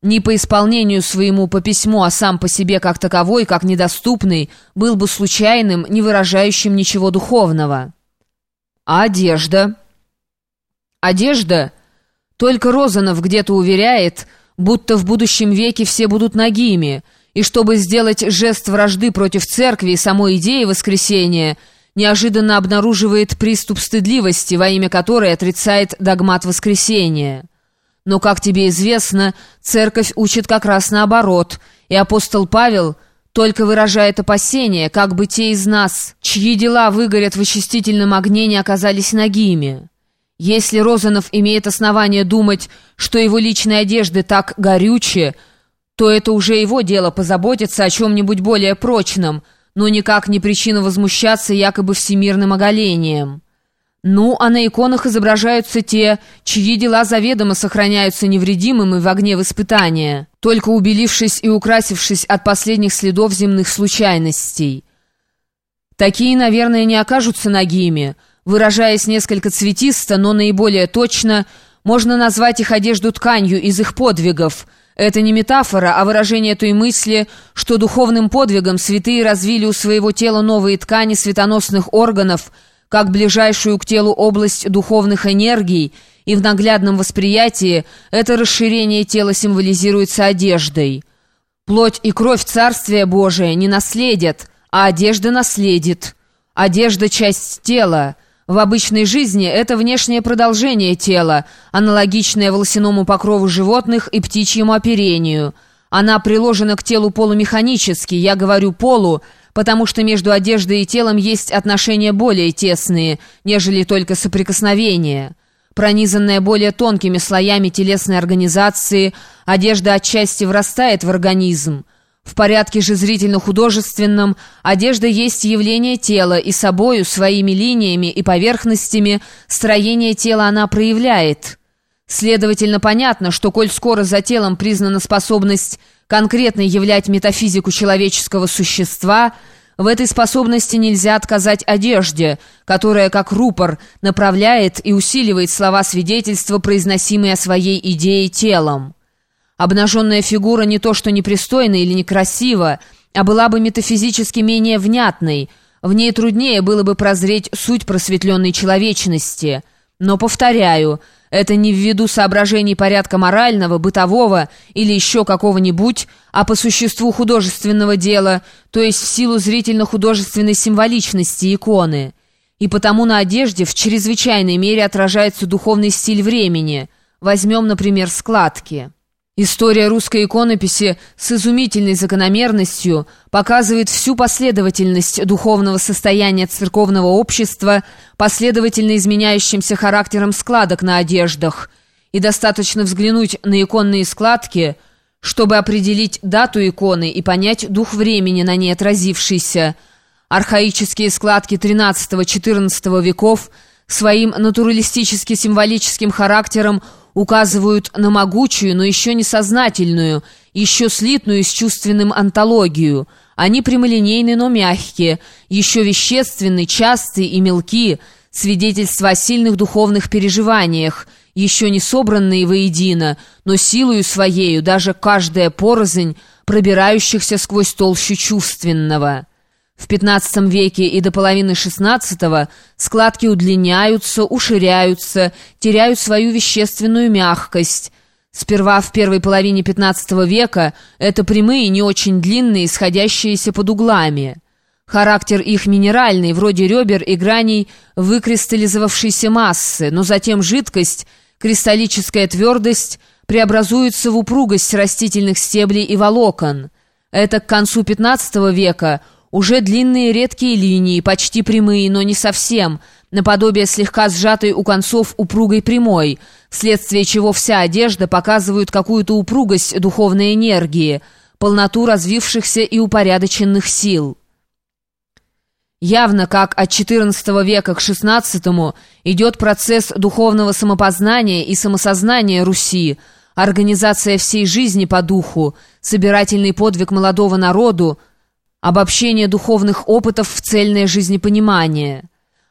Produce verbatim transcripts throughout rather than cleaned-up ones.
не по исполнению своему по письму, а сам по себе как таковой, как недоступный, был бы случайным, не выражающим ничего духовного. А одежда? Одежда? Только Розанов где-то уверяет, будто в будущем веке все будут нагими, и чтобы сделать жест вражды против церкви и самой идеи воскресения, неожиданно обнаруживает приступ стыдливости, во имя которой отрицает догмат воскресения. Но, как тебе известно, церковь учит как раз наоборот, и апостол Павел только выражает опасение, как бы те из нас, чьи дела выгорят в очистительном огне, не оказались нагими. Если Розанов имеет основание думать, что его личные одежды так горючие, то это уже его дело позаботиться о чем-нибудь более прочном, но никак не причина возмущаться якобы всемирным оголением. Ну, а на иконах изображаются те, чьи дела заведомо сохраняются невредимым и в огне испытания, только убелившись и украсившись от последних следов земных случайностей. Такие, наверное, не окажутся нагими. Выражаясь несколько цветисто, но наиболее точно, можно назвать их одежду тканью из их подвигов. Это не метафора, а выражение той мысли, что духовным подвигом святые развили у своего тела новые ткани светоносных органов, как ближайшую к телу область духовных энергий, и в наглядном восприятии это расширение тела символизируется одеждой. Плоть и кровь Царствия Божия не наследят, а одежда наследит. Одежда — часть тела. В обычной жизни это внешнее продолжение тела, аналогичное волосяному покрову животных и птичьему оперению. Она приложена к телу полумеханически, я говорю «полу», потому что между одеждой и телом есть отношения более тесные, нежели только соприкосновение. Пронизанная более тонкими слоями телесной организации, одежда отчасти врастает в организм. В порядке же зрительно-художественном одежда есть явление тела, и собою, своими линиями и поверхностями строение тела она проявляет. Следовательно, понятно, что коль скоро за телом признана способность конкретно являть метафизику человеческого существа, в этой способности нельзя отказать одежде, которая, как рупор, направляет и усиливает слова свидетельства, произносимые о своей идее телом. Обнаженная фигура не то что непристойна или некрасива, а была бы метафизически менее внятной, в ней труднее было бы прозреть суть просветленной человечности. Но, повторяю, это не ввиду соображений порядка морального, бытового или еще какого-нибудь, а по существу художественного дела, то есть в силу зрительно-художественной символичности иконы. И потому на одежде в чрезвычайной мере отражается духовный стиль времени. Возьмем, например, складки. История русской иконописи с изумительной закономерностью показывает всю последовательность духовного состояния церковного общества, последовательно изменяющимся характером складок на одеждах. И достаточно взглянуть на иконные складки, чтобы определить дату иконы и понять дух времени, на ней отразившийся. Архаические складки тринадцатого-четырнадцатого веков своим натуралистически-символическим характером указывают на могучую, но еще не сознательную, еще слитную с чувственным антологию. Они прямолинейны, но мягкие, еще вещественны, частые и мелки, свидетельства о сильных духовных переживаниях, еще не собранные воедино, но силою своею даже каждая порознь, пробирающихся сквозь толщу чувственного. В пятнадцатом веке и до половины шестнадцатого складки удлиняются, уширяются, теряют свою вещественную мягкость. Сперва в первой половине пятнадцатого века это прямые, не очень длинные, сходящиеся под углами. Характер их минеральный, вроде ребер и граней выкристаллизовавшейся массы, но затем жидкость, кристаллическая твердость преобразуется в упругость растительных стеблей и волокон. Это к концу пятнадцатого века уже длинные редкие линии, почти прямые, но не совсем, наподобие слегка сжатой у концов упругой прямой, вследствие чего вся одежда показывает какую-то упругость духовной энергии, полноту развившихся и упорядоченных сил. Явно, как от четырнадцатого века к шестнадцатому идет процесс духовного самопознания и самосознания Руси, организация всей жизни по духу, собирательный подвиг молодого народу, обобщение духовных опытов в цельное жизнепонимание.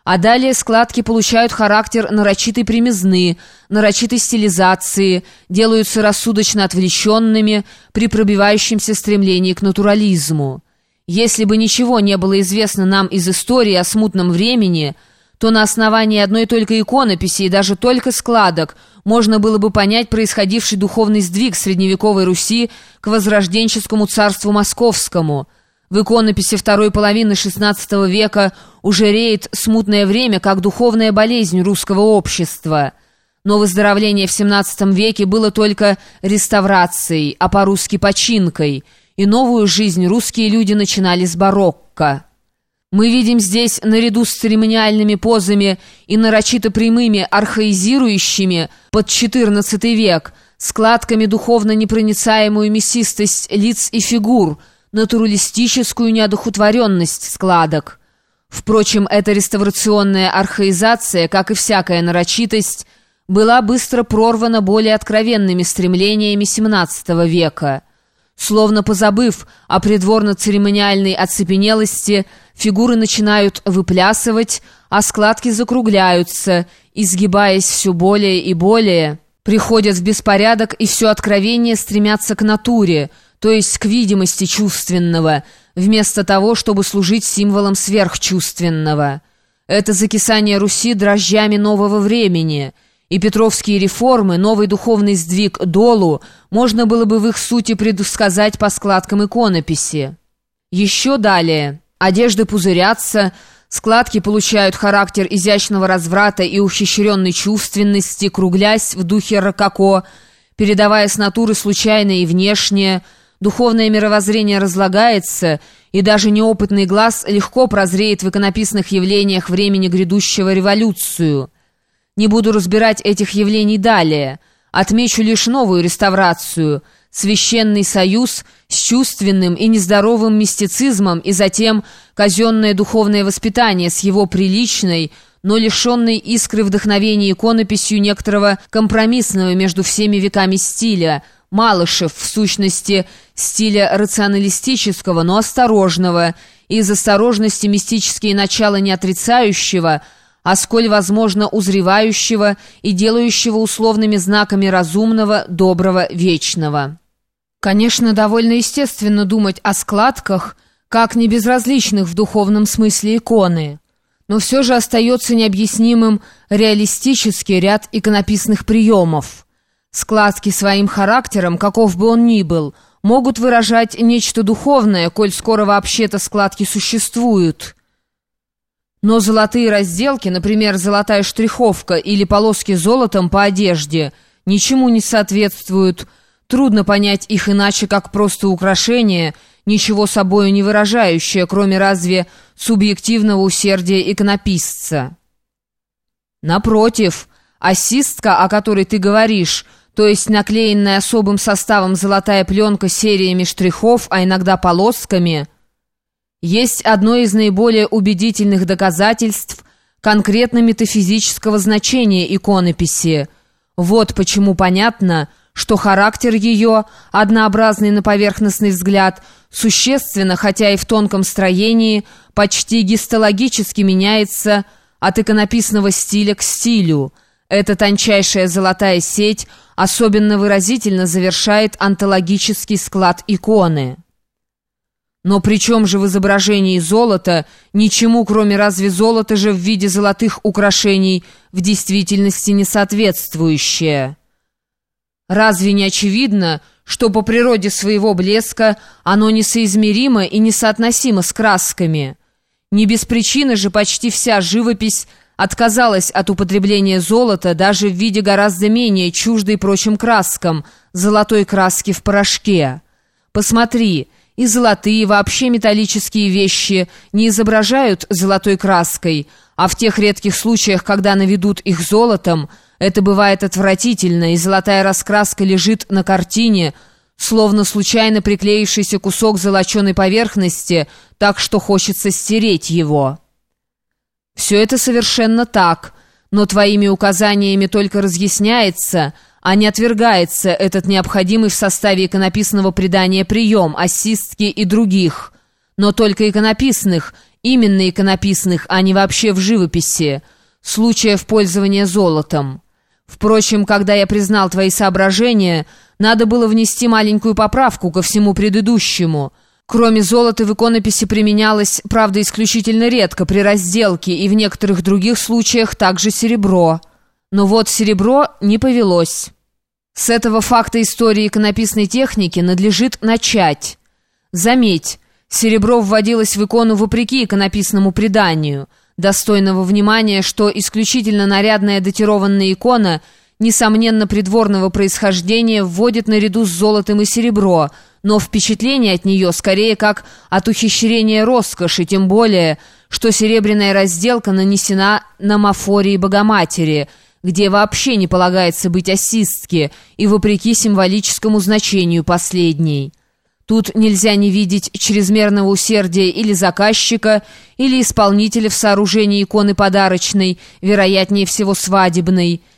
А далее складки получают характер нарочитой прямизны, нарочитой стилизации, делаются рассудочно отвлеченными при пробивающемся стремлении к натурализму. Если бы ничего не было известно нам из истории о смутном времени, то на основании одной только иконописи и даже только складок можно было бы понять происходивший духовный сдвиг средневековой Руси к возрожденческому царству московскому. В иконописи второй половины шестнадцатого века уже реет смутное время как духовная болезнь русского общества. Но выздоровление в семнадцатом веке было только реставрацией, а по-русски починкой, и новую жизнь русские люди начинали с барокко. Мы видим здесь, наряду с церемониальными позами и нарочито прямыми архаизирующими под четырнадцатый век, складками духовно непроницаемую мясистость лиц и фигур, натуралистическую неодухотворенность складок. Впрочем, эта реставрационная архаизация, как и всякая нарочитость, была быстро прорвана более откровенными стремлениями семнадцатого века. Словно позабыв о придворно-церемониальной оцепенелости, фигуры начинают выплясывать, а складки закругляются, изгибаясь все более и более, приходят в беспорядок и все откровение стремятся к натуре, то есть к видимости чувственного, вместо того, чтобы служить символом сверхчувственного. Это закисание Руси дрожжами нового времени, и петровские реформы, новый духовный сдвиг долу можно было бы в их сути предсказать по складкам иконописи. Еще далее. Одежды пузырятся, складки получают характер изящного разврата и ухищренной чувственности, круглясь в духе рококо, передавая с натуры случайное и внешнее. Духовное мировоззрение разлагается, и даже неопытный глаз легко прозреет в иконописных явлениях времени грядущего революцию. Не буду разбирать этих явлений далее. Отмечу лишь новую реставрацию, священный союз с чувственным и нездоровым мистицизмом и затем казенное духовное воспитание с его приличной, но лишенной искры вдохновения иконописью некоторого компромиссного между всеми веками стиля, Малышев, в сущности, стиля рационалистического, но осторожного, и из осторожности мистические начала не отрицающего, а сколь возможно узревающего и делающего условными знаками разумного, доброго, вечного. Конечно, довольно естественно думать о складках, как небезразличных в духовном смысле иконы, но все же остается необъяснимым реалистический ряд иконописных приемов. Складки своим характером, каков бы он ни был, могут выражать нечто духовное, коль скоро вообще-то складки существуют. Но золотые разделки, например, золотая штриховка или полоски золотом по одежде, ничему не соответствуют. Трудно понять их иначе, как просто украшение, ничего собою не выражающее, кроме разве субъективного усердия иконописца. Напротив, осистка, о которой ты говоришь, то есть наклеенная особым составом золотая пленка сериями штрихов, а иногда полосками, есть одно из наиболее убедительных доказательств конкретно-метафизического значения иконописи. Вот почему понятно, что характер ее, однообразный на поверхностный взгляд, существенно, хотя и в тонком строении, почти гистологически меняется от иконописного стиля к стилю. Эта тончайшая золотая сеть особенно выразительно завершает онтологический склад иконы. Но при чем же в изображении золота ничему, кроме разве золота же в виде золотых украшений, в действительности не соответствующее? Разве не очевидно, что по природе своего блеска оно несоизмеримо и несоотносимо с красками? Не без причины же почти вся живопись отказалась от употребления золота даже в виде гораздо менее чуждой прочим краскам, золотой краски в порошке. Посмотри, и золотые вообще металлические вещи не изображают золотой краской, а в тех редких случаях, когда наведут их золотом, это бывает отвратительно, и золотая раскраска лежит на картине, словно случайно приклеившийся кусок золоченой поверхности, так что хочется стереть его. Все это совершенно так, но твоими указаниями только разъясняется, а не отвергается этот необходимый в составе иконописного предания прием осистки и других, но только иконописных, именно иконописных, а не вообще в живописи, случаев пользования золотом. Впрочем, когда я признал твои соображения, надо было внести маленькую поправку ко всему предыдущему. Кроме золота в иконописи применялось, правда, исключительно редко, при разделке, и в некоторых других случаях также серебро. Но вот серебро не повелось. С этого факта истории иконописной техники надлежит начать. Заметь, серебро вводилось в икону вопреки иконописному преданию. Достойного внимания, что исключительно нарядная датированная икона, несомненно придворного происхождения, вводит наряду с золотом и серебро, но впечатление от нее скорее как от ухищрения роскоши, тем более, что серебряная разделка нанесена на мафории Богоматери, где вообще не полагается быть осистке, и вопреки символическому значению последней. Тут нельзя не видеть чрезмерного усердия или заказчика, или исполнителя в сооружении иконы подарочной, вероятнее всего свадебной.